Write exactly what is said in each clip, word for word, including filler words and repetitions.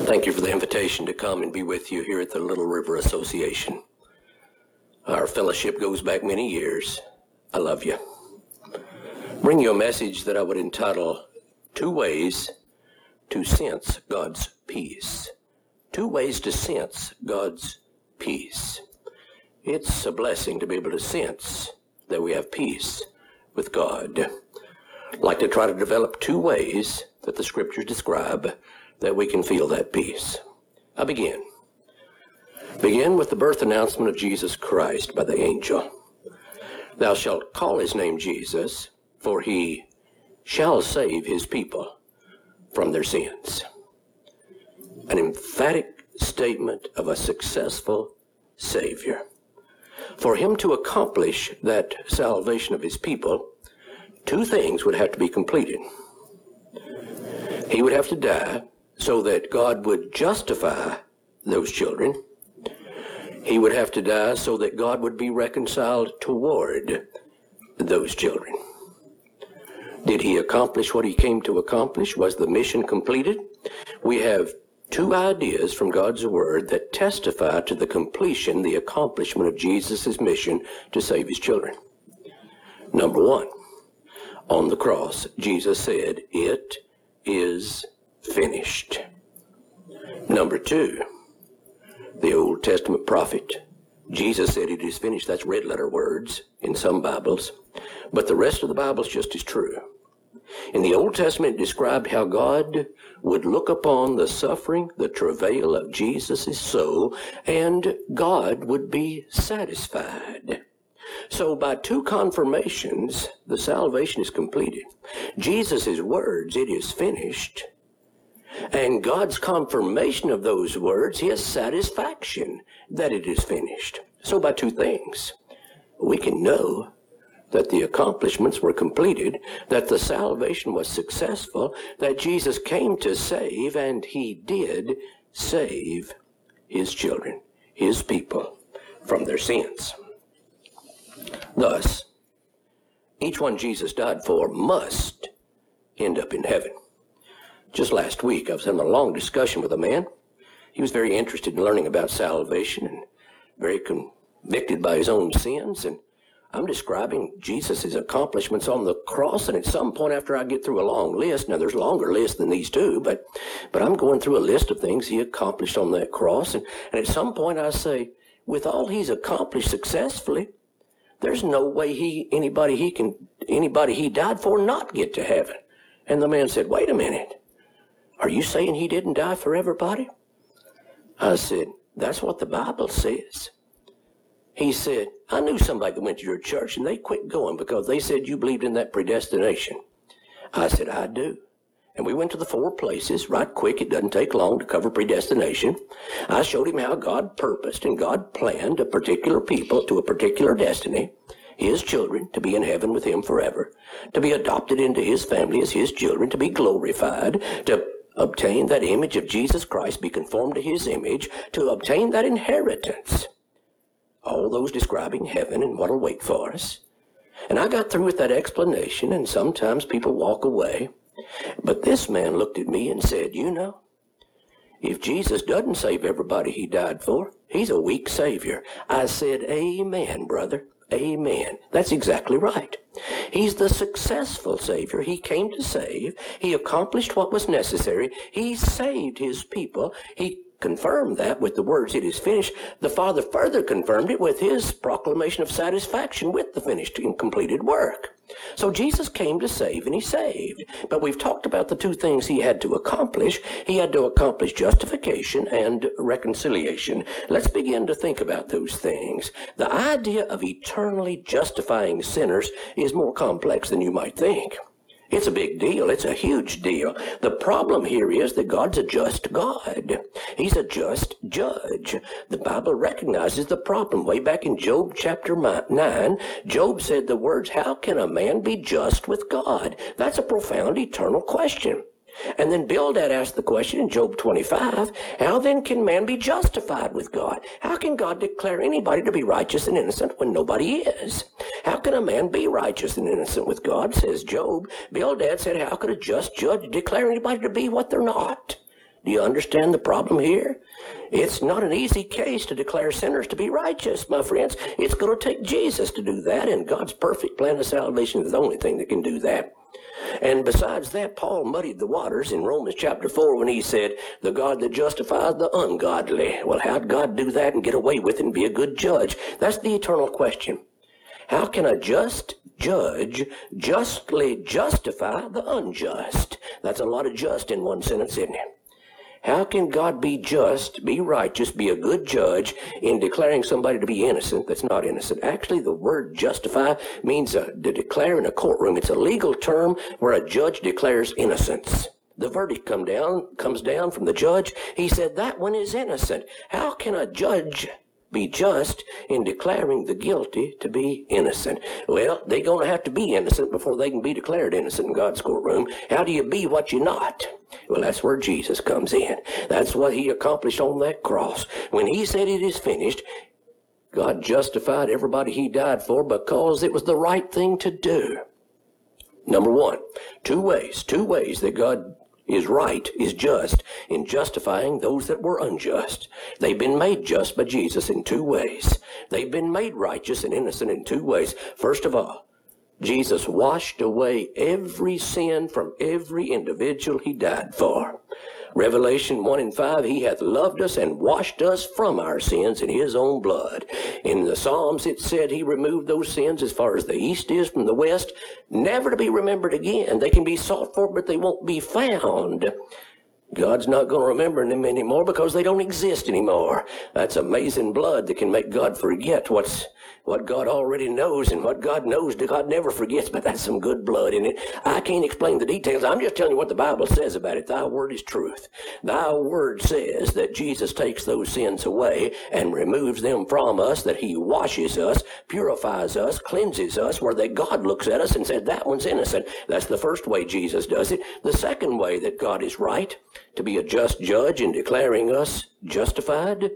Thank you for the invitation to come and be with you here at the Little River Association. Our fellowship goes back many years. I love you. Bring you a message that I would entitle, Two Ways to Sense God's Peace. Two Ways to Sense God's Peace. It's a blessing to be able to sense that we have peace with God. I'd like to try to develop two ways that the Scriptures describe that we can feel that peace. I begin. Begin with the birth announcement of Jesus Christ by the angel. Thou shalt call his name Jesus, for he shall save his people from their sins. An emphatic statement of a successful Savior. For him to accomplish that salvation of his people, two things would have to be completed. He would have to die so that God would justify those children. He would have to die so that God would be reconciled toward those children. Did he accomplish what he came to accomplish? Was the mission completed? We have two ideas from God's Word that testify to the completion, the accomplishment of Jesus' mission to save his children. Number one, on the cross, Jesus said, "It is finished." Number two, the Old Testament prophet, Jesus said, "It is finished." That's red letter words in some Bibles, but the rest of the Bible is just as true. In the Old Testament, it described how God would look upon the suffering, the travail of Jesus' soul, and God would be satisfied. So by two confirmations, the salvation is completed. Jesus' words, "It is finished," and God's confirmation of those words, his satisfaction that it is finished. So by two things, we can know that the accomplishments were completed, that the salvation was successful, that Jesus came to save, and he did save his children, his people, from their sins. Thus, each one Jesus died for must end up in heaven. Just last week, I was having a long discussion with a man. He was very interested in learning about salvation and very convicted by his own sins. And I'm describing Jesus' accomplishments on the cross. And at some point after I get through a long list, now there's a longer list than these two, but but I'm going through a list of things he accomplished on that cross. And, and at some point I say, with all he's accomplished successfully, there's no way he anybody he can anybody he died for not get to heaven. And the man said, "Wait a minute. Are you saying he didn't die for everybody?" I said, "That's what the Bible says." He said, "I knew somebody that went to your church and they quit going because they said you believed in that predestination." I said, "I do." And we went to the four places right quick. It doesn't take long to cover predestination. I showed him how God purposed and God planned a particular people to a particular destiny, his children, to be in heaven with him forever, to be adopted into his family as his children, to be glorified, to obtain that image of Jesus Christ, be conformed to his image, to obtain that inheritance. All those describing heaven and what will wait for us. And I got through with that explanation, and sometimes people walk away. But this man looked at me and said, "You know, if Jesus doesn't save everybody he died for, he's a weak Savior." I said, "Amen, brother. Amen." That's exactly right. He's the successful Savior. He came to save. He accomplished what was necessary. He saved his people. He confirmed that with the words, "It is finished." The Father further confirmed it with his proclamation of satisfaction with the finished and completed work. So Jesus came to save, and he saved. But we've talked about the two things he had to accomplish. He had to accomplish justification and reconciliation. Let's begin to think about those things. The idea of eternally justifying sinners is more complex than you might think. It's a big deal. It's a huge deal. The problem here is that God's a just God. He's a just judge. The Bible recognizes the problem. Way back in Job chapter nine, Job said the words, "How can a man be just with God?" That's a profound eternal question. And then Bildad asked the question in Job twenty-five, "How then can man be justified with God? How can God declare anybody to be righteous and innocent when nobody is? How can a man be righteous and innocent with God?" says Job. Bildad said, "How could a just judge declare anybody to be what they're not?" Do you understand the problem here? It's not an easy case to declare sinners to be righteous, my friends. It's going to take Jesus to do that, and God's perfect plan of salvation is the only thing that can do that. And besides that, Paul muddied the waters in Romans chapter four when he said, the God that justifies the ungodly. Well, how'd God do that and get away with it and be a good judge? That's the eternal question. How can a just judge justly justify the unjust? That's a lot of just in one sentence, isn't it? How can God be just, be righteous, be a good judge in declaring somebody to be innocent that's not innocent? Actually, the word justify means uh, to declare in a courtroom. It's a legal term where a judge declares innocence. The verdict come down, comes down from the judge. He said, that one is innocent. How can a judge be just in declaring the guilty to be innocent? Well, they're going to have to be innocent before they can be declared innocent in God's courtroom. How do you be what you're not? Well, that's where Jesus comes in. That's what he accomplished on that cross. When he said it is finished, God justified everybody he died for because it was the right thing to do. Number one, two ways, two ways that God is right, is just in justifying those that were unjust. They've been made just by Jesus in two ways. They've been made righteous and innocent in two ways. First of all, Jesus washed away every sin from every individual he died for. Revelation one and five, he hath loved us and washed us from our sins in his own blood. In the Psalms it said he removed those sins as far as the east is from the west, never to be remembered again. They can be sought for, but they won't be found. God's not going to remember them anymore because they don't exist anymore. That's amazing blood that can make God forget what's what God already knows, and what God knows God never forgets, but that's some good blood in it. I can't explain the details. I'm just telling you what the Bible says about it. Thy word is truth. Thy word says that Jesus takes those sins away and removes them from us, that he washes us, purifies us, cleanses us, where that God looks at us and said, that one's innocent. That's the first way Jesus does it. The second way that God is right, to be a just judge in declaring us justified,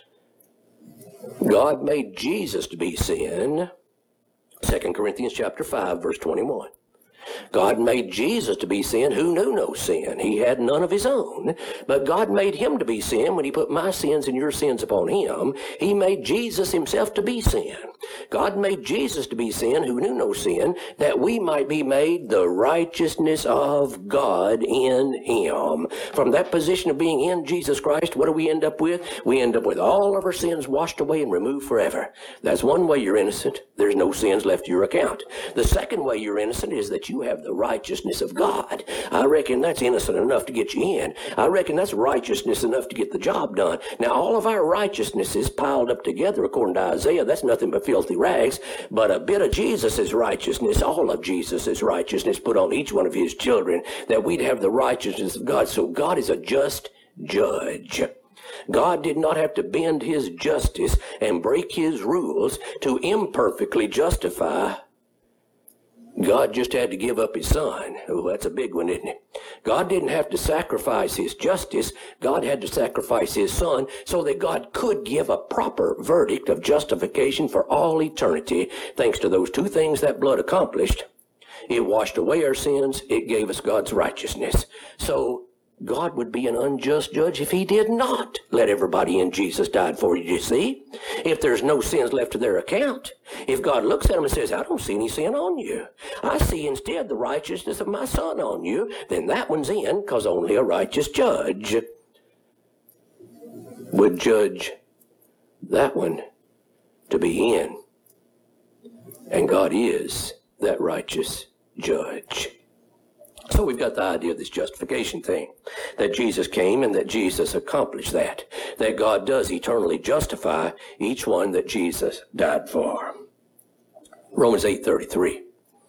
God made Jesus to be sin. Second Corinthians chapter five, verse twenty-one. God made Jesus to be sin who knew no sin. He had none of his own. But God made him to be sin when he put my sins and your sins upon him. He made Jesus himself to be sin. God made Jesus to be sin who knew no sin, that we might be made the righteousness of God in him. From that position of being in Jesus Christ, what do we end up with? We end up with all of our sins washed away and removed forever. That's one way you're innocent. There's no sins left to your account. The second way you're innocent is that you have the righteousness of God. I reckon that's innocent enough to get you in. I reckon that's righteousness enough to get the job done. Now, all of our righteousnesses piled up together, according to Isaiah, that's nothing but filthy rags. But a bit of Jesus' righteousness, all of Jesus' righteousness put on each one of his children, that we'd have the righteousness of God. So God is a just judge. God did not have to bend his justice and break his rules to imperfectly justify. God just had to give up his son. Oh, that's a big one, isn't it? God didn't have to sacrifice his justice. God had to sacrifice his son so that God could give a proper verdict of justification for all eternity. Thanks to those two things that blood accomplished, it washed away our sins. It gave us God's righteousness. So God would be an unjust judge if he did not let everybody in Jesus died for you, you see? If there's no sins left to their account, if God looks at them and says, I don't see any sin on you, I see instead the righteousness of my son on you, then that one's in, because only a righteous judge would judge that one to be in. And God is that righteous judge. So we've got the idea of this justification thing, that Jesus came and that Jesus accomplished that, that God does eternally justify each one that Jesus died for. Romans eight thirty-three.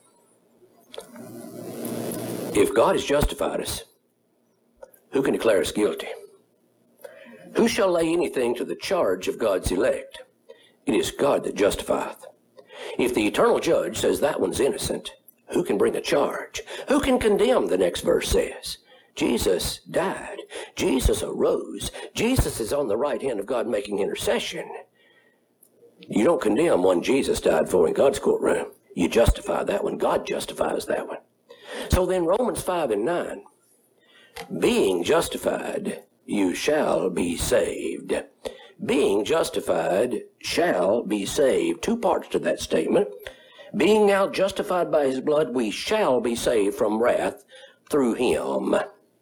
If God has justified us, who can declare us guilty? Who shall lay anything to the charge of God's elect? It is God that justifieth. If the eternal judge says that one's innocent, who can bring a charge? Who can condemn, the next verse says? Jesus died. Jesus arose. Jesus is on the right hand of God making intercession. You don't condemn one Jesus died for in God's courtroom. You justify that one. God justifies that one. So then Romans five and nine, being justified you shall be saved. Being justified shall be saved. Two parts to that statement. Being now justified by his blood, we shall be saved from wrath through him.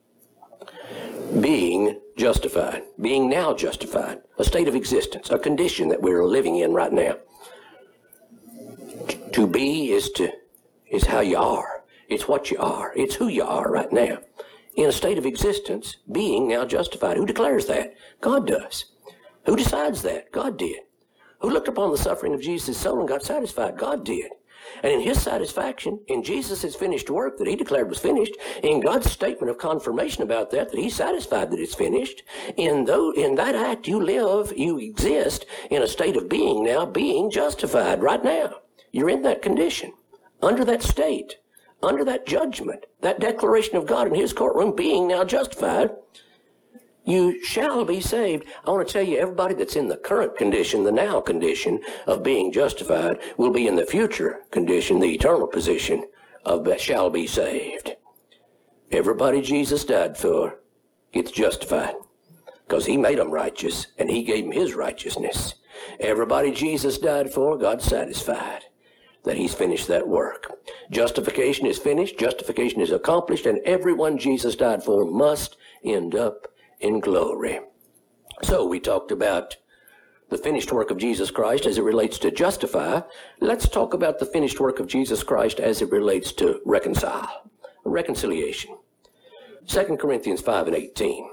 Being justified. Being now justified. A state of existence. A condition that we're living in right now. To be is to is how you are. It's what you are. It's who you are right now. In a state of existence, being now justified. Who declares that? God does. Who decides that? God did. Who looked upon the suffering of Jesus' soul and got satisfied? God did. And in his satisfaction, in Jesus' finished work that he declared was finished, in God's statement of confirmation about that, that he's satisfied that it's finished, in, though, in that act you live, you exist in a state of being now, being justified right now. You're in that condition, under that state, under that judgment, that declaration of God in his courtroom, being now justified. You shall be saved. I want to tell you, everybody that's in the current condition, the now condition of being justified, will be in the future condition, the eternal position of shall be saved. Everybody Jesus died for gets justified because he made them righteous and he gave them his righteousness. Everybody Jesus died for, God's satisfied that he's finished that work. Justification is finished, justification is accomplished, and everyone Jesus died for must end up in glory. So we talked about the finished work of Jesus Christ as it relates to justify. Let's talk about the finished work of Jesus Christ as it relates to reconcile. Reconciliation. Second Corinthians five and eighteen.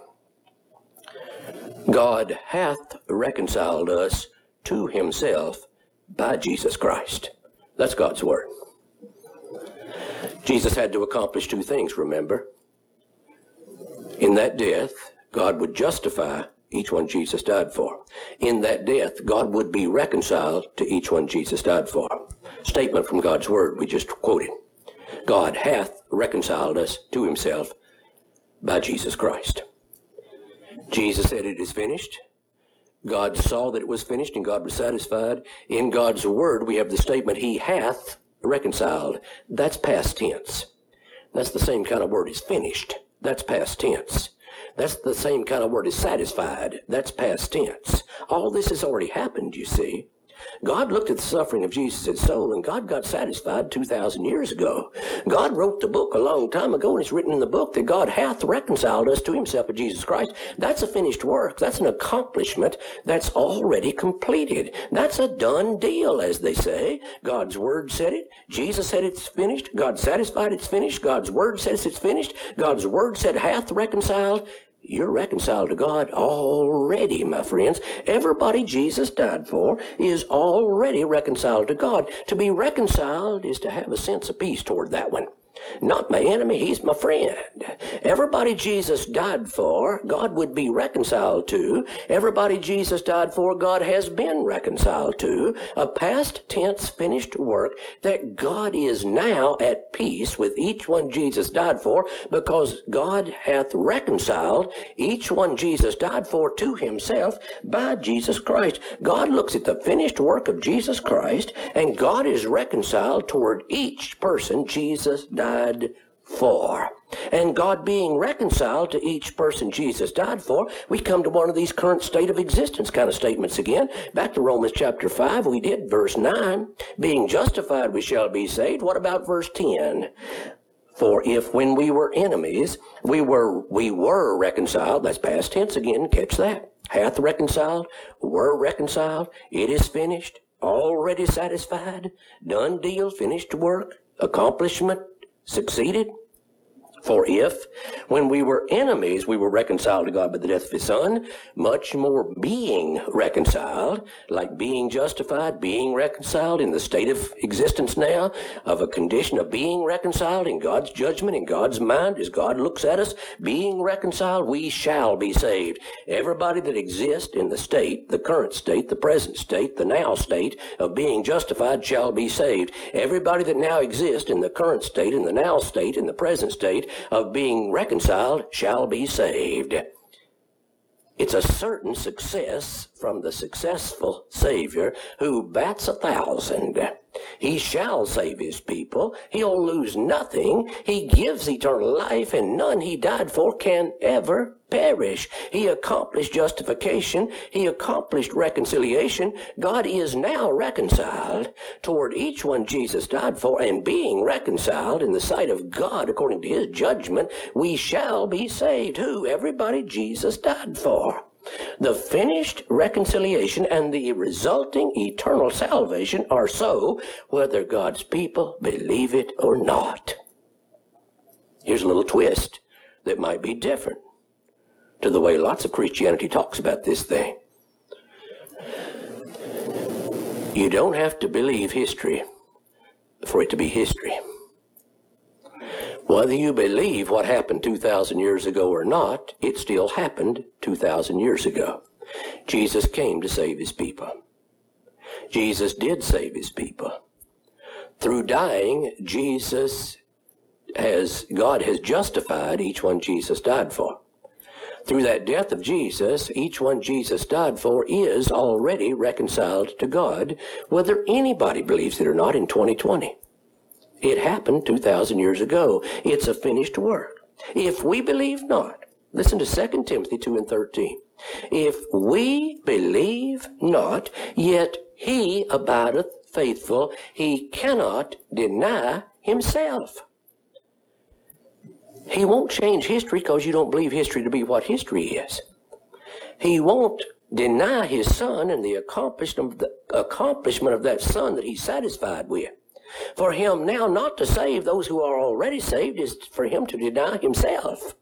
God hath reconciled us to himself by Jesus Christ. That's God's word. Jesus had to accomplish two things, remember. In that death, God would justify each one Jesus died for. In that death, God would be reconciled to each one Jesus died for. Statement from God's word we just quoted. God hath reconciled us to himself by Jesus Christ. Jesus said it is finished. God saw that it was finished and God was satisfied. In God's word, we have the statement, he hath reconciled. That's past tense. That's the same kind of word as finished. That's past tense. That's the same kind of word as satisfied. That's past tense. All this has already happened, you see. God looked at the suffering of Jesus' soul, and God got satisfied two thousand years ago. God wrote the book a long time ago, and it's written in the book that God hath reconciled us to himself by Jesus Christ. That's a finished work. That's an accomplishment that's already completed. That's a done deal, as they say. God's word said it. Jesus said it's finished. God satisfied it's finished. God's word says it's finished. God's word said hath reconciled. You're reconciled to God already, my friends. Everybody Jesus died for is already reconciled to God. To be reconciled is to have a sense of peace toward that one. Not my enemy, he's my friend. Everybody Jesus died for, God would be reconciled to. Everybody Jesus died for, God has been reconciled to. A past tense finished work that God is now at peace with each one Jesus died for, because God hath reconciled each one Jesus died for to himself by Jesus Christ. God looks at the finished work of Jesus Christ, and God is reconciled toward each person Jesus died for. And God being reconciled to each person Jesus died for, we come to one of these current state of existence kind of statements again. Back to Romans chapter five, we did verse nine. Being justified, we shall be saved. What about verse ten? For if when we were enemies, we were we were reconciled, that's past tense again, catch that. Hath reconciled, were reconciled, it is finished, already satisfied, done deal, finished work, accomplishment, succeeded. For if, when we were enemies, we were reconciled to God by the death of his Son, much more being reconciled, like being justified, being reconciled in the state of existence now, of a condition of being reconciled in God's judgment, in God's mind, as God looks at us, being reconciled, we shall be saved. Everybody that exists in the state, the current state, the present state, the now state of being justified shall be saved. Everybody that now exists in the current state, in the now state, in the present state, of being reconciled shall be saved. It's a certain success from the successful Savior who bats a thousand. He shall save his people. He'll lose nothing. He gives eternal life, and none he died for can ever perish. He accomplished justification. He accomplished reconciliation. God is now reconciled toward each one Jesus died for, and being reconciled in the sight of God according to his judgment, we shall be saved. Who? Everybody Jesus died for. The finished reconciliation and the resulting eternal salvation are so whether God's people believe it or not. Here's a little twist that might be different to the way lots of Christianity talks about this thing. You don't have to believe history for it to be history. Whether you believe what happened two thousand years ago or not, it still happened two thousand years ago. Jesus came to save his people. Jesus did save his people. Through dying, Jesus has, God has justified each one Jesus died for. Through that death of Jesus, each one Jesus died for is already reconciled to God, whether anybody believes it or not in twenty twenty. It happened two thousand years ago. It's a finished work. If we believe not, listen to Second Timothy two and thirteen. If we believe not, yet he abideth faithful, he cannot deny himself. He won't change history because you don't believe history to be what history is. He won't deny his son and the accomplishment of, the accomplishment of that son that he's satisfied with. For him now not to save those who are already saved is for him to deny himself.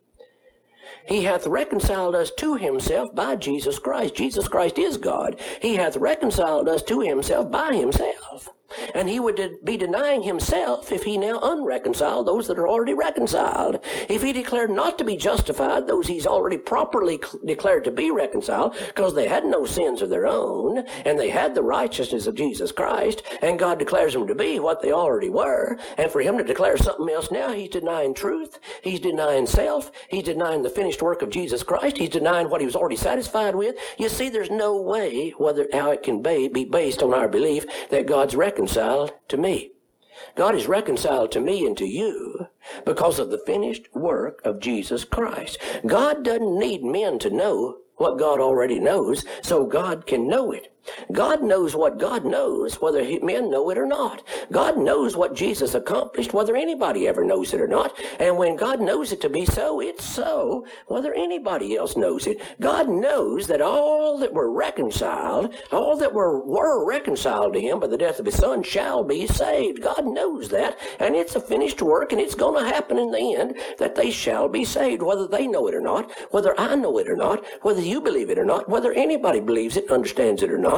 He hath reconciled us to himself by Jesus Christ. Jesus Christ is God. He hath reconciled us to himself by himself. And he would de- be denying himself if he now unreconciled those that are already reconciled. If he declared not to be justified those he's already properly cl- declared to be reconciled, because they had no sins of their own, and they had the righteousness of Jesus Christ, and God declares them to be what they already were, and for him to declare something else now, he's denying truth, he's denying self, he's denying the finished work of Jesus Christ, he's denying what he was already satisfied with. You see, there's no way whether how it can be, be based on our belief that God's reconciled reconciled to me. God is reconciled to me and to you because of the finished work of Jesus Christ. God doesn't need men to know what God already knows, so God can know it. God knows what God knows, whether he, men know it or not. God knows what Jesus accomplished, whether anybody ever knows it or not. And when God knows it to be so, it's so, whether anybody else knows it. God knows that all that were reconciled, all that were, were reconciled to him by the death of his son shall be saved. God knows that, and it's a finished work, and it's going to happen in the end that they shall be saved, whether they know it or not, whether I know it or not, whether you believe it or not, whether anybody believes it, understands it or not.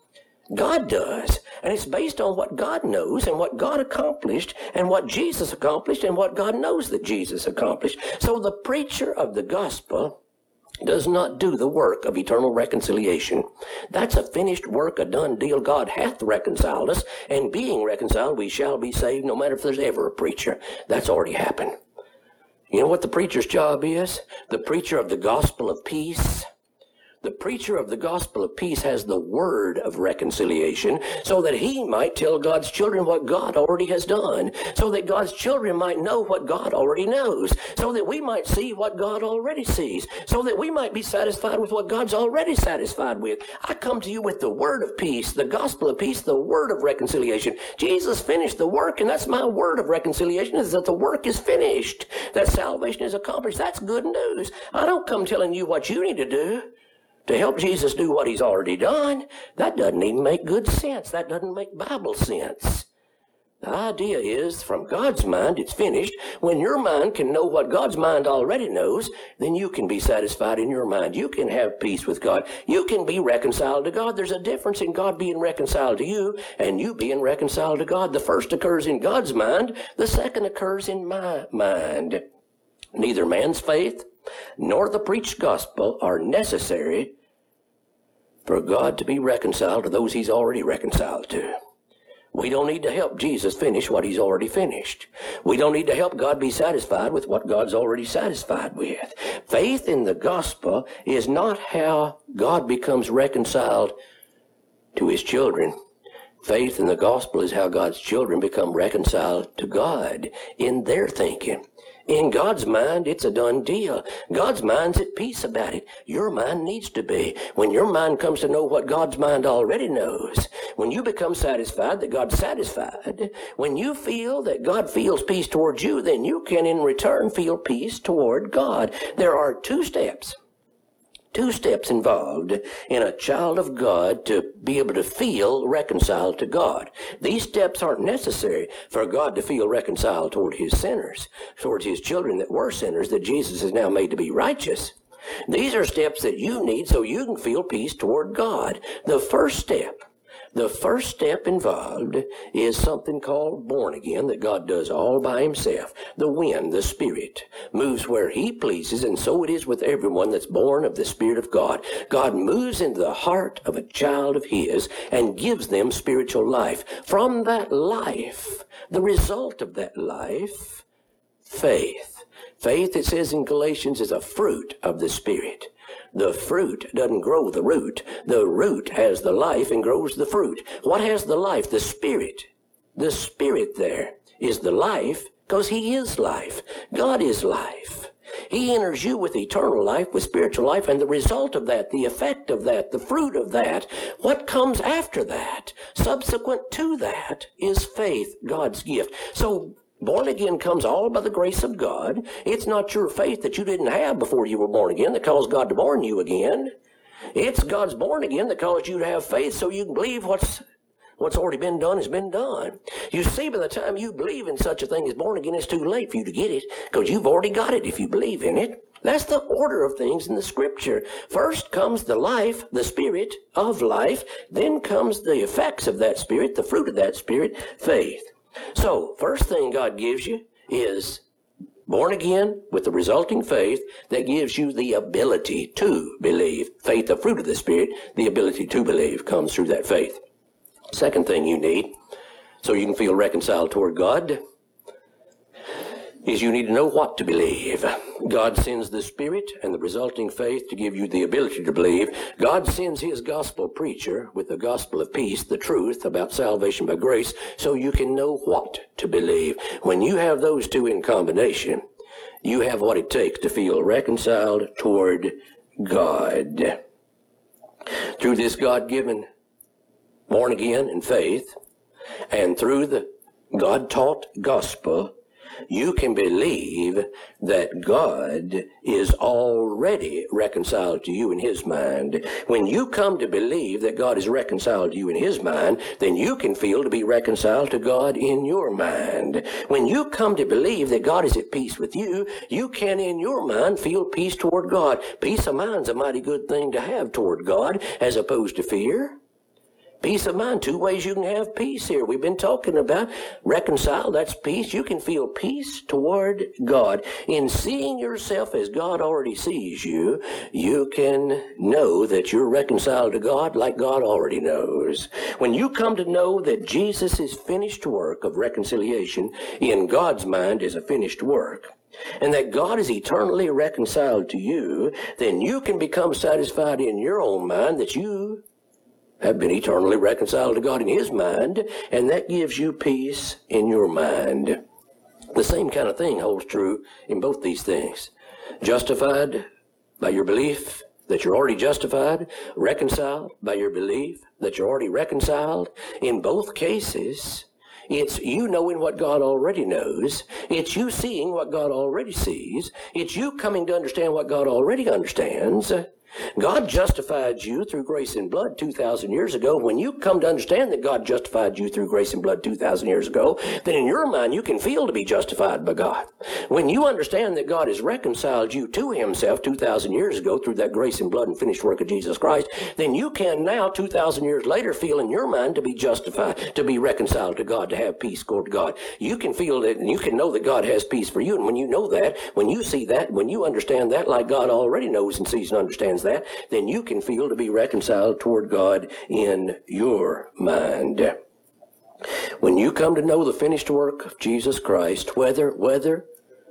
God does. And it's based on what God knows and what God accomplished and what Jesus accomplished and what God knows that Jesus accomplished. So the preacher of the gospel does not do the work of eternal reconciliation. That's a finished work, a done deal. God hath reconciled us, and being reconciled, we shall be saved, no matter if there's ever a preacher. That's already happened. You know what the preacher's job is? The preacher of the gospel of peace. The preacher of the gospel of peace has the word of reconciliation so that he might tell God's children what God already has done, so that God's children might know what God already knows, so that we might see what God already sees, so that we might be satisfied with what God's already satisfied with. I come to you with the word of peace, the gospel of peace, the word of reconciliation. Jesus finished the work, and that's my word of reconciliation, is that the work is finished, that salvation is accomplished. That's good news. I don't come telling you what you need to do to help Jesus do what he's already done. That doesn't even make good sense. That doesn't make Bible sense. The idea is, from God's mind, it's finished. When your mind can know what God's mind already knows, then you can be satisfied in your mind. You can have peace with God. You can be reconciled to God. There's a difference in God being reconciled to you and you being reconciled to God. The first occurs in God's mind. The second occurs in my mind. Neither man's faith nor the preached gospel are necessary for God to be reconciled to those he's already reconciled to. We don't need to help Jesus finish what he's already finished. We don't need to help God be satisfied with what God's already satisfied with. Faith in the gospel is not how God becomes reconciled to his children. Faith in the gospel is how God's children become reconciled to God in their thinking. In God's mind, it's a done deal. God's mind's at peace about it. Your mind needs to be. When your mind comes to know what God's mind already knows, when you become satisfied that God's satisfied, when you feel that God feels peace towards you, then you can in return feel peace toward God. There are two steps. Two steps involved in a child of God to be able to feel reconciled to God. These steps aren't necessary for God to feel reconciled toward his sinners, towards his children that were sinners that Jesus has now made to be righteous. These are steps that you need so you can feel peace toward God. The first step The first step involved is something called born again that God does all by himself. The wind, the Spirit, moves where he pleases, and so it is with everyone that's born of the Spirit of God. God moves into the heart of a child of his and gives them spiritual life. From that life, the result of that life, faith. Faith, it says in Galatians, is a fruit of the Spirit. The fruit doesn't grow the root. The root has the life and grows the fruit. What has the life? The Spirit. The Spirit there is the life because he is life. God is life. He enters you with eternal life, with spiritual life, and the result of that, the effect of that, the fruit of that, what comes after that, subsequent to that, is faith, God's gift. So born again comes all by the grace of God. It's not your faith that you didn't have before you were born again that caused God to born you again. It's God's born again that caused you to have faith so you can believe what's what's already been done has been done. You see, by the time you believe in such a thing as born again, it's too late for you to get it because you've already got it if you believe in it. That's the order of things in the Scripture. First comes the life, the Spirit of life. Then comes the effects of that Spirit, the fruit of that Spirit, faith. So, first thing God gives you is born again with the resulting faith that gives you the ability to believe. Faith, the fruit of the Spirit, the ability to believe comes through that faith. Second thing you need, so you can feel reconciled toward God, is you need to know what to believe. God sends the Spirit and the resulting faith to give you the ability to believe. God sends his gospel preacher with the gospel of peace, the truth about salvation by grace, so you can know what to believe. When you have those two in combination, you have what it takes to feel reconciled toward God. Through this God-given born again in faith, and through the God-taught gospel, you can believe that God is already reconciled to you in his mind. When you come to believe that God is reconciled to you in his mind, then you can feel to be reconciled to God in your mind. When you come to believe that God is at peace with you, you can in your mind feel peace toward God. Peace of mind's a mighty good thing to have toward God as opposed to fear. Peace of mind, two ways you can have peace here. We've been talking about reconcile, that's peace. You can feel peace toward God. In seeing yourself as God already sees you, you can know that you're reconciled to God like God already knows. When you come to know that Jesus' finished work of reconciliation in God's mind is a finished work, and that God is eternally reconciled to you, then you can become satisfied in your own mind that you have been eternally reconciled to God in his mind, and that gives you peace in your mind. The same kind of thing holds true in both these things. Justified by your belief that you're already justified, reconciled by your belief that you're already reconciled. In both cases, it's you knowing what God already knows. It's you seeing what God already sees. It's you coming to understand what God already understands. God justified you through grace and blood two thousand years ago. When you come to understand that God justified you through grace and blood two thousand years ago, then in your mind you can feel to be justified by God. When you understand that God has reconciled you to himself two thousand years ago through that grace and blood and finished work of Jesus Christ, then you can now two thousand years later feel in your mind to be justified, to be reconciled to God, to have peace toward God. You can feel that and you can know that God has peace for you. And when you know that, when you see that, when you understand that like God already knows and sees and understands that, then you can feel to be reconciled toward God in your mind. When you come to know the finished work of Jesus Christ, whether whether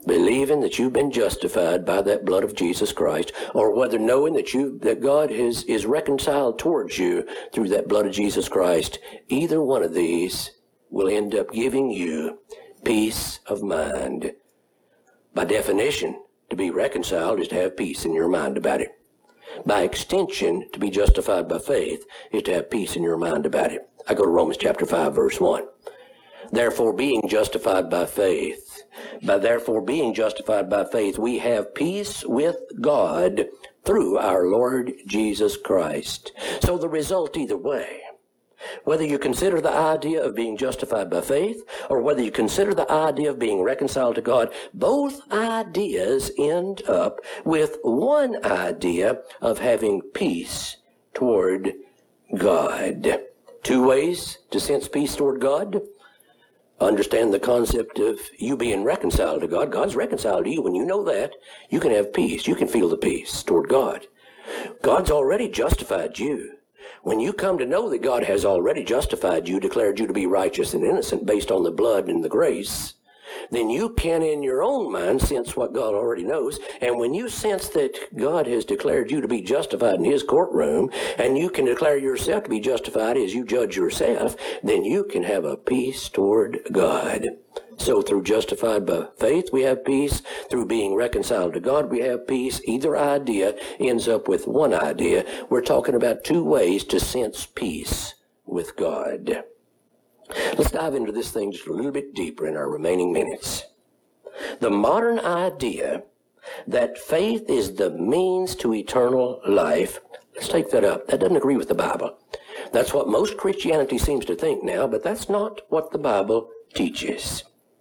believing that you've been justified by that blood of Jesus Christ, or whether knowing that you that God is, is reconciled towards you through that blood of Jesus Christ, either one of these will end up giving you peace of mind. By definition, to be reconciled is to have peace in your mind about it. By extension, to be justified by faith is to have peace in your mind about it. I go to Romans chapter five, verse one. Therefore, being justified by faith, by therefore being justified by faith, we have peace with God through our Lord Jesus Christ. So the result either way, whether you consider the idea of being justified by faith or whether you consider the idea of being reconciled to God, both ideas end up with one idea of having peace toward God. Two ways to sense peace toward God. Understand the concept of you being reconciled to God. God's reconciled to you. When you know that, you can have peace. You can feel the peace toward God. God's already justified you. When you come to know that God has already justified you, declared you to be righteous and innocent based on the blood and the grace, then you can in your own mind sense what God already knows. And when you sense that God has declared you to be justified in his courtroom, and you can declare yourself to be justified as you judge yourself, then you can have a peace toward God. So through justified by faith, we have peace. Through being reconciled to God, we have peace. Either idea ends up with one idea. We're talking about two ways to sense peace with God. Let's dive into this thing just a little bit deeper in our remaining minutes. The modern idea that faith is the means to eternal life, let's take that up. That doesn't agree with the Bible. That's what most Christianity seems to think now, but that's not what the Bible teaches.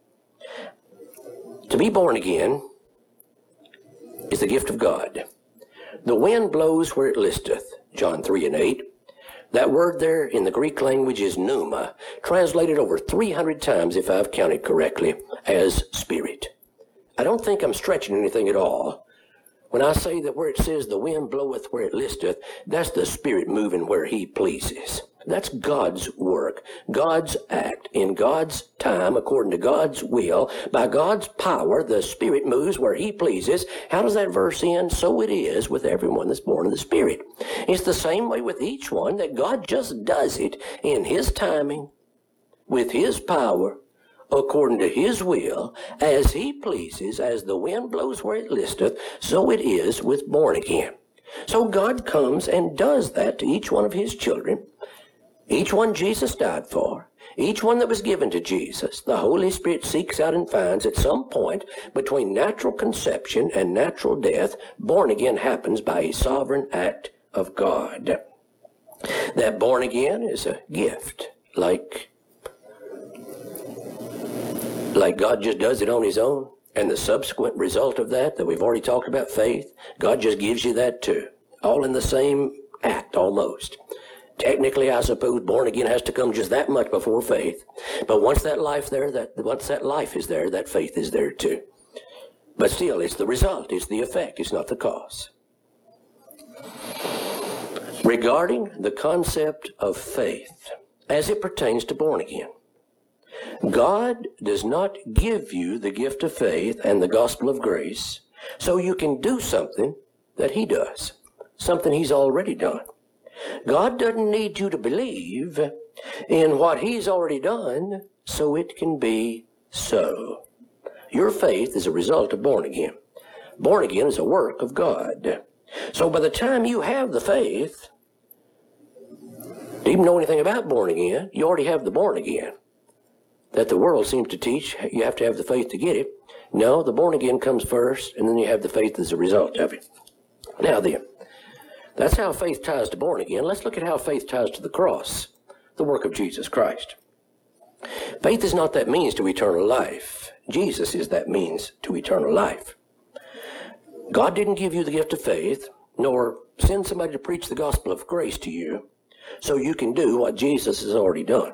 To be born again is the gift of God. The wind blows where it listeth, John three and eight. That word there in the Greek language is pneuma, translated over three hundred times, if I've counted correctly, as spirit. I don't think I'm stretching anything at all when I say that where it says the wind bloweth where it listeth, that's the Spirit moving where he pleases. That's God's work, God's act, in God's time, according to God's will. By God's power, the Spirit moves where he pleases. How does that verse end? So it is with everyone that's born of the Spirit. It's the same way with each one, that God just does it in his timing, with his power, according to his will, as he pleases, as the wind blows where it listeth, so it is with born again. So God comes and does that to each one of his children. Each one Jesus died for, each one that was given to Jesus, the Holy Spirit seeks out and finds at some point between natural conception and natural death, born again happens by a sovereign act of God. That born again is a gift, like, like God just does it on his own. And the subsequent result of that, that we've already talked about, faith, God just gives you that too. All in the same act, almost. Technically, I suppose born again has to come just that much before faith. But once that life there, that once that life is there, that faith is there too. But still, it's the result, it's the effect, it's not the cause. Regarding the concept of faith as it pertains to born again, God does not give you the gift of faith and the gospel of grace so you can do something that he does, something he's already done. God doesn't need you to believe in what he's already done so it can be so. Your faith is a result of born again. Born again is a work of God. So by the time you have the faith, to even know anything about born again, you already have the born again. That the world seems to teach, you have to have the faith to get it. No, the born again comes first, and then you have the faith as a result of it. Now then, that's how faith ties to born again. Let's look at how faith ties to the cross, the work of Jesus Christ. Faith is not that means to eternal life. Jesus is that means to eternal life. God didn't give you the gift of faith, nor send somebody to preach the gospel of grace to you, so you can do what Jesus has already done.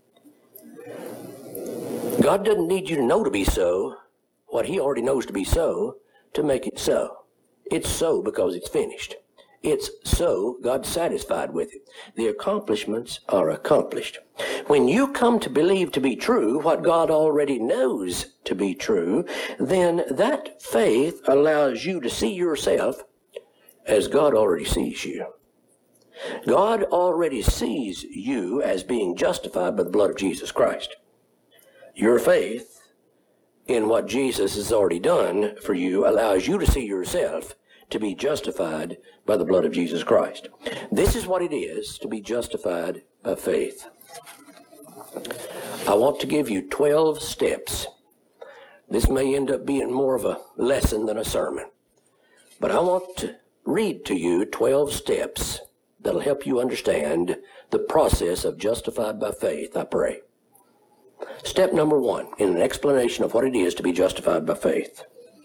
God doesn't need you to know to be so, what he already knows to be so, to make it so. It's so because it's finished. It's so God's satisfied with it. The accomplishments are accomplished. When you come to believe to be true what God already knows to be true, then that faith allows you to see yourself as God already sees you. God already sees you as being justified by the blood of Jesus Christ. Your faith in what Jesus has already done for you allows you to see yourself to be justified by the blood of Jesus Christ. This is what it is to be justified by faith. I want to give you twelve steps. This may end up being more of a lesson than a sermon, but I want to read to you twelve steps that'll help you understand the process of justified by faith, I pray. Step number one, in an explanation of what it is to be justified by faith.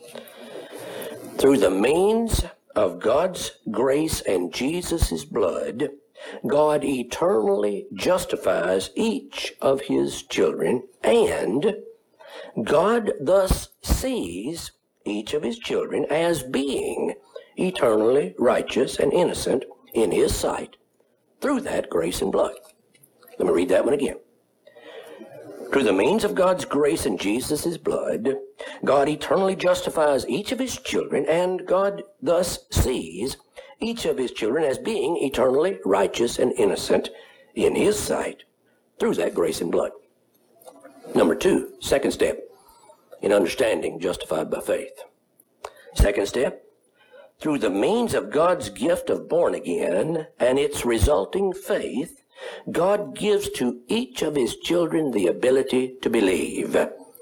Through the means of God's grace and Jesus' blood, God eternally justifies each of his children, and God thus sees each of his children as being eternally righteous and innocent in his sight through that grace and blood. Let me read that one again. Through the means of God's grace and Jesus' blood, God eternally justifies each of his children, and God thus sees each of his children as being eternally righteous and innocent in his sight through that grace and blood. Number two, second step in understanding justified by faith. Second step, through the means of God's gift of born again and its resulting faith, God gives to each of his children the ability to believe.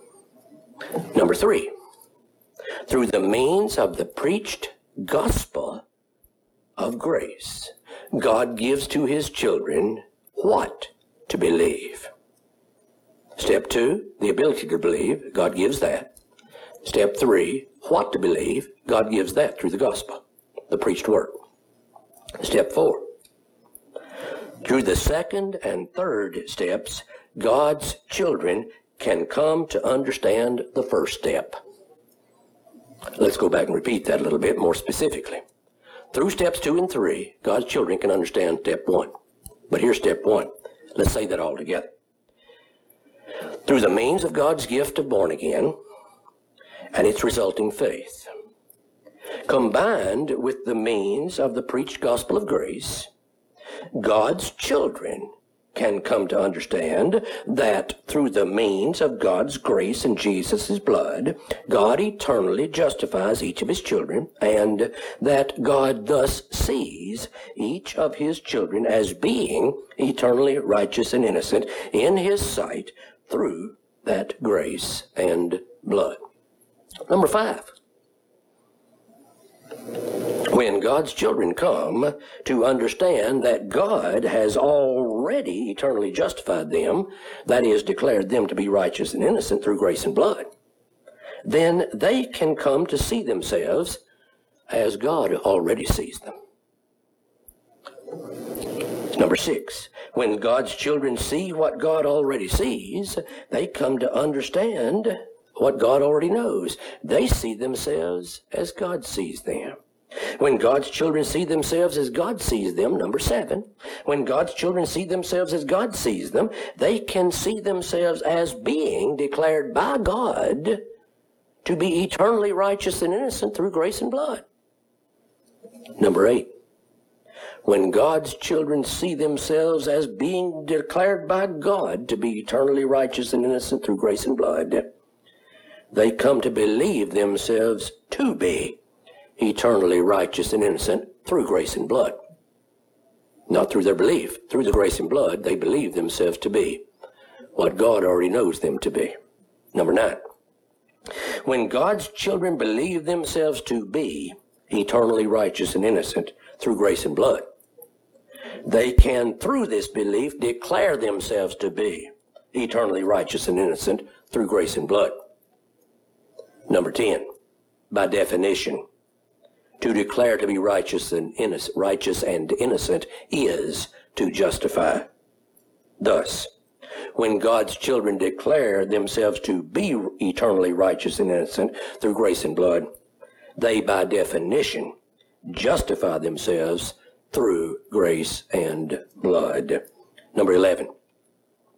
Number three, through the means of the preached gospel of grace, God gives to his children what to believe. Step two, the ability to believe, God gives that. Step three, what to believe, God gives that through the gospel, the preached word. Step four, through the second and third steps, God's children can come to understand the first step. Let's go back and repeat that a little bit more specifically. Through steps two and three, God's children can understand step one. But here's step one. Let's say that all together. Through the means of God's gift of born again and its resulting faith, combined with the means of the preached gospel of grace, God's children can come to understand that through the means of God's grace and Jesus' blood, God eternally justifies each of his children, and that God thus sees each of his children as being eternally righteous and innocent in his sight through that grace and blood. Number five, when God's children come to understand that God has already eternally justified them, that is, declared them to be righteous and innocent through grace and blood, then they can come to see themselves as God already sees them. Number six, when God's children see what God already sees, they come to understand what God already knows. They see themselves as God sees them. When God's children see themselves as God sees them, number seven, when God's children see themselves as God sees them, they can see themselves as being declared by God to be eternally righteous and innocent through grace and blood. Number eight, when God's children see themselves as being declared by God to be eternally righteous and innocent through grace and blood, they come to believe themselves to be eternally righteous and innocent through grace and blood. Not through their belief. Through the grace and blood, they believe themselves to be what God already knows them to be. Number nine, when God's children believe themselves to be eternally righteous and innocent through grace and blood, they can, through this belief, declare themselves to be eternally righteous and innocent through grace and blood. Number ten, by definition, to declare to be righteous and innocent, righteous and innocent is to justify. Thus, when God's children declare themselves to be eternally righteous and innocent through grace and blood, they by definition justify themselves through grace and blood. Number eleven,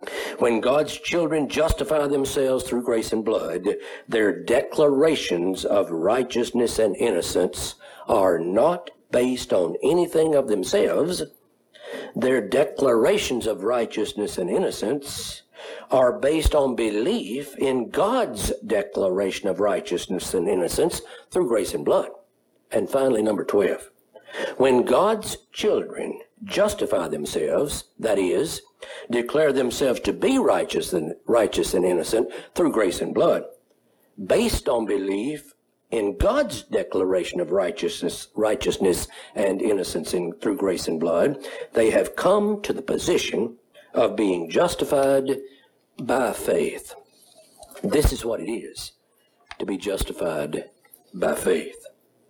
When God's children justify themselves through grace and blood, their declarations of righteousness and innocence are not based on anything of themselves. Their declarations of righteousness and innocence are based on belief in God's declaration of righteousness and innocence through grace and blood. And finally, number twelve, when God's children justify themselves, that is, declare themselves to be righteous and righteous and innocent through grace and blood, based on belief in God's declaration of righteousness, righteousness and innocence in, through grace and blood, they have come to the position of being justified by faith. This is what it is to be justified by faith.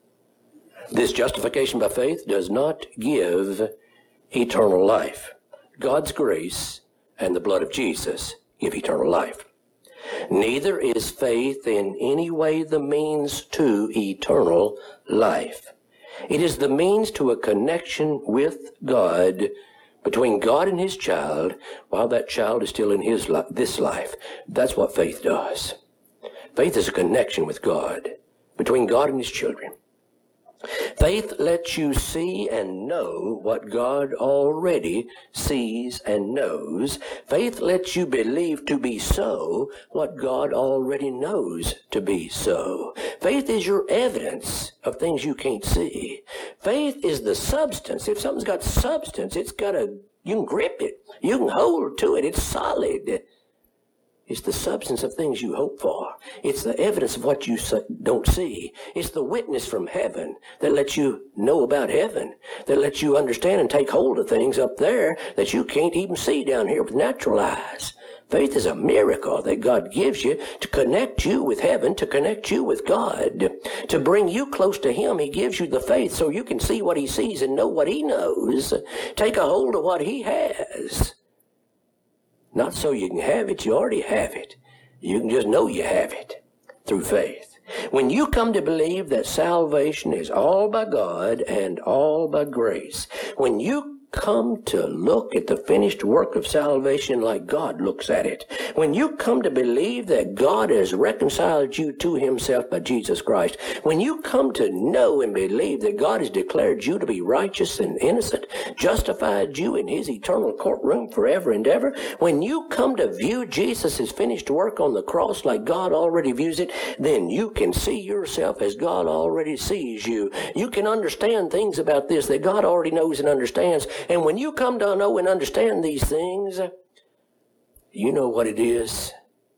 This justification by faith does not give eternal life. God's grace and the blood of Jesus give eternal life. Neither is faith in any way the means to eternal life. It is the means to a connection with God, between God and his child, while that child is still in his li- this life. That's what faith does. Faith is a connection with God, between God and his children. Faith lets you see and know what God already sees and knows. Faith lets you believe to be so what God already knows to be so. Faith is your evidence of things you can't see. Faith is the substance. If something's got substance, it's got a, you can grip it. You can hold to it. It's solid. It's the substance of things you hope for. It's the evidence of what you don't see. It's the witness from heaven that lets you know about heaven, that lets you understand and take hold of things up there that you can't even see down here with natural eyes. Faith is a miracle that God gives you to connect you with heaven, to connect you with God, to bring you close to him. He gives you the faith so you can see what he sees and know what he knows. Take a hold of what he has. Not so you can have it, you already have it. You can just know you have it through faith. When you come to believe that salvation is all by God and all by grace, when you come to look at the finished work of salvation like God looks at it, when you come to believe that God has reconciled you to himself by Jesus Christ, when you come to know and believe that God has declared you to be righteous and innocent, justified you in his eternal courtroom forever and ever, when you come to view Jesus' finished work on the cross like God already views it, then you can see yourself as God already sees you. You can understand things about this that God already knows and understands. And when you come to know and understand these things, you know what it is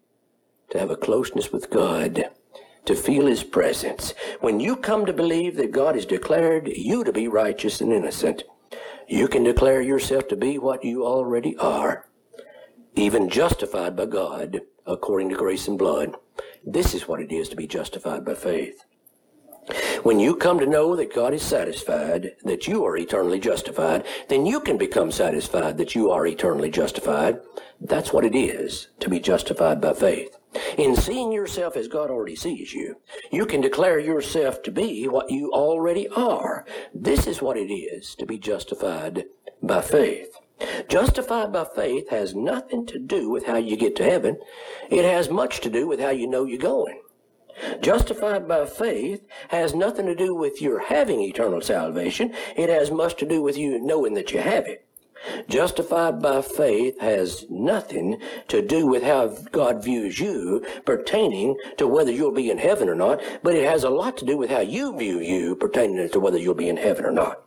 to have a closeness with God, to feel his presence. When you come to believe that God has declared you to be righteous and innocent, you can declare yourself to be what you already are, even justified by God according to grace and blood. This is what it is to be justified by faith. When you come to know that God is satisfied, that you are eternally justified, then you can become satisfied that you are eternally justified. That's what it is to be justified by faith. In seeing yourself as God already sees you, you can declare yourself to be what you already are. This is what it is to be justified by faith. Justified by faith has nothing to do with how you get to heaven. It has much to do with how you know you're going. Justified by faith has nothing to do with your having eternal salvation. It has much to do with you knowing that you have it. Justified by faith has nothing to do with how God views you pertaining to whether you'll be in heaven or not, but it has a lot to do with how you view you pertaining to whether you'll be in heaven or not.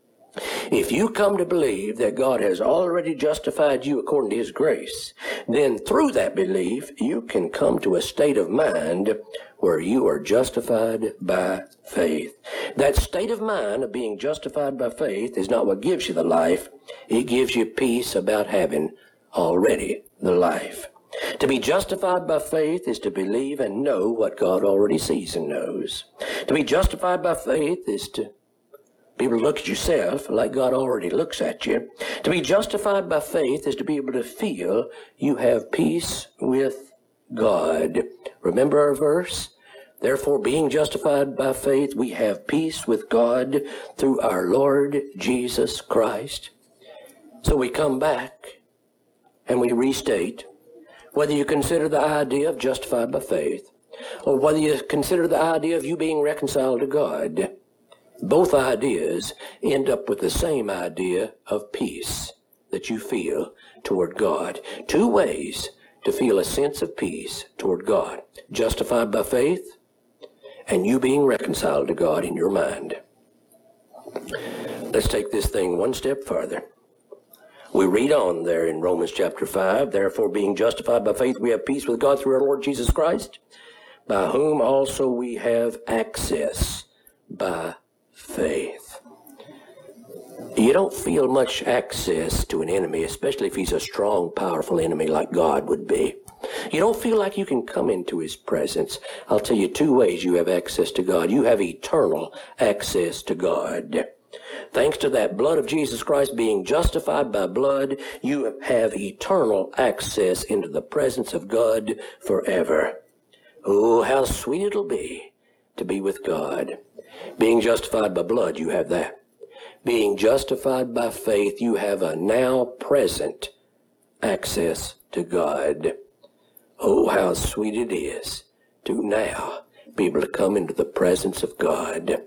If you come to believe that God has already justified you according to his grace, then through that belief, you can come to a state of mind where you are justified by faith. That state of mind of being justified by faith is not what gives you the life. It gives you peace about having already the life. To be justified by faith is to believe and know what God already sees and knows. To be justified by faith is to be able to look at yourself like God already looks at you. To be justified by faith is to be able to feel you have peace with God. Remember our verse? Therefore, being justified by faith, we have peace with God through our Lord Jesus Christ. So we come back and we restate, whether you consider the idea of justified by faith, or whether you consider the idea of you being reconciled to God, both ideas end up with the same idea of peace that you feel toward God. Two ways to feel a sense of peace toward God: justified by faith and you being reconciled to God in your mind. Let's take this thing one step further. We read on there in Romans chapter five, therefore being justified by faith we have peace with God through our Lord Jesus Christ, by whom also we have access by faith. You don't feel much access to an enemy, especially if he's a strong, powerful enemy like God would be. You don't feel like you can come into his presence. I'll tell you two ways you have access to God. You have eternal access to God. Thanks to that blood of Jesus Christ being justified by blood, you have eternal access into the presence of God forever. Oh, how sweet it'll be to be with God. Being justified by blood, you have that. Being justified by faith, you have a now present access to God. Oh, how sweet it is to now be able to come into the presence of God.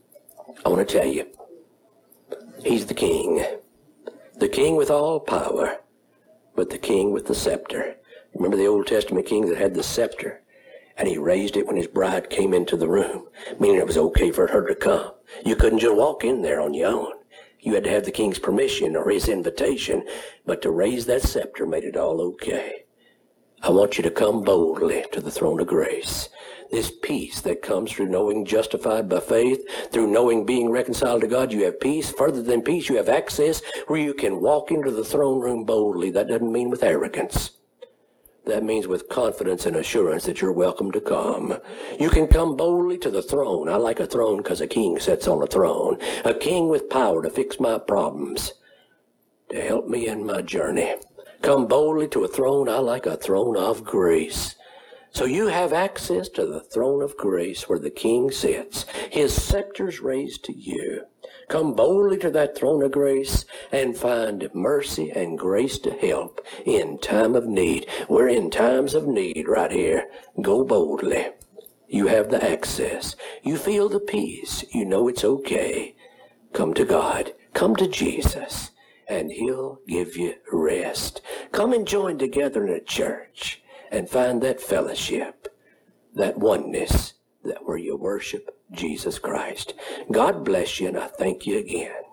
I want to tell you, he's the king. The king with all power, but the king with the scepter. Remember the Old Testament king that had the scepter? And he raised it when his bride came into the room, meaning it was okay for her to come. You couldn't just walk in there on your own. You had to have the king's permission or his invitation, but to raise that scepter made it all okay. I want you to come boldly to the throne of grace. This peace that comes through knowing justified by faith, through knowing being reconciled to God, you have peace. Further than peace, you have access where you can walk into the throne room boldly. That doesn't mean with arrogance. That means with confidence and assurance that you're welcome to come. You can come boldly to the throne. I like a throne because a king sits on a throne. A king with power to fix my problems, to help me in my journey. Come boldly to a throne. I like a throne of grace. So you have access to the throne of grace where the king sits. His scepter's raised to you. Come boldly to that throne of grace and find mercy and grace to help in time of need. We're in times of need right here. Go boldly. You have the access. You feel the peace. You know it's okay. Come to God. Come to Jesus, and he'll give you rest. Come and join together in a church and find that fellowship, that oneness, that where you worship Jesus Christ. God bless you, and I thank you again.